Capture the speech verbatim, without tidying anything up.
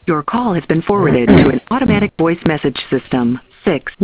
Your call has been forwarded to an automatic voice message system. Six